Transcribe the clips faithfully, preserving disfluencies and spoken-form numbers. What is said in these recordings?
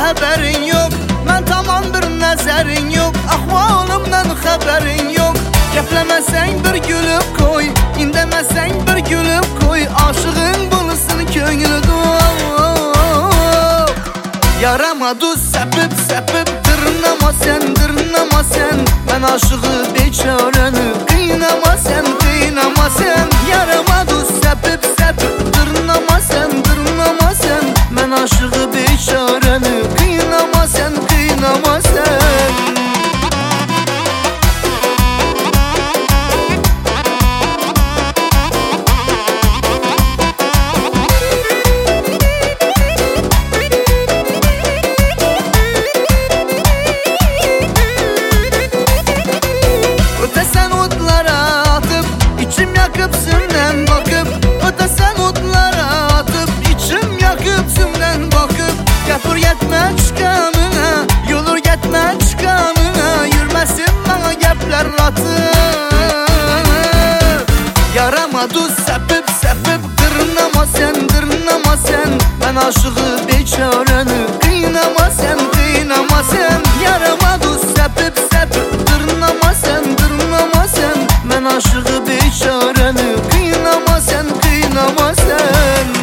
haberin yok. Ben tamam bir nazarin yok. Ahvalımdan haberin yok. Geplemesen bir gülüp koy, indemesen bir gülüp koy. Aşığın bulsun könlü doğ. Yarama duz sepip sepip dırnama sen, dırnama sen. Ben aşığı beçareni kıynama sen, kıynama sen. Yarama duz sepip sepip dırnama sen, dırnama sen. Ben aşığı beçareni kıynama sen, kıynama sen. Ötesen otlara atıp içim yakıp sümden bakıp. Ötesen otlara atıp içim yakıp sümden bakıp. Yapır yetme çıkanına, yolur yetme çıkanına. Yürmesin bana gepler atıp. Yarama duz sepip sepip dırnama sen, dırnama sen. Ben aşığı beçareni kıynama sen, kıynama sen. Yarama duz sepip sepip dırnama sen, dırnama sen. Ben aşığı beçareni kıynama sen, kıynama sen.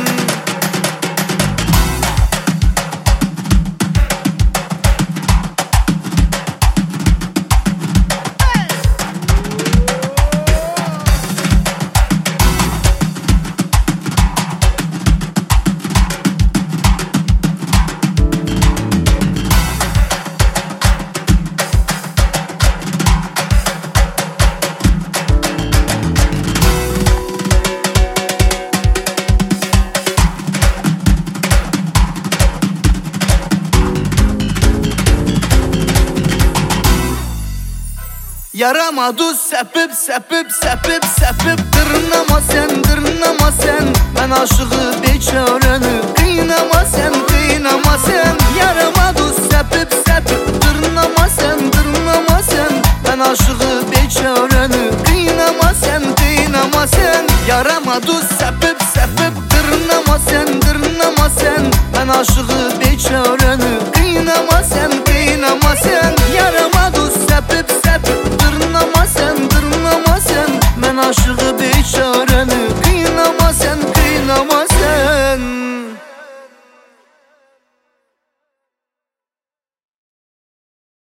Yarama duz sepip sepip sepip sepip dırnama sen, dırnama sen. Ben aşığı beçareni kıynama sen, kıynama sen. Yarama duz sepip sepip dırnama sen, dırnama sen. Ben aşığı beçareni kıynama sen, kıynama sen. Yarama duz sepip sepip dırnama sen, dırnama sen. Ben aşığı beçareni kıynama sen, kıynama sen.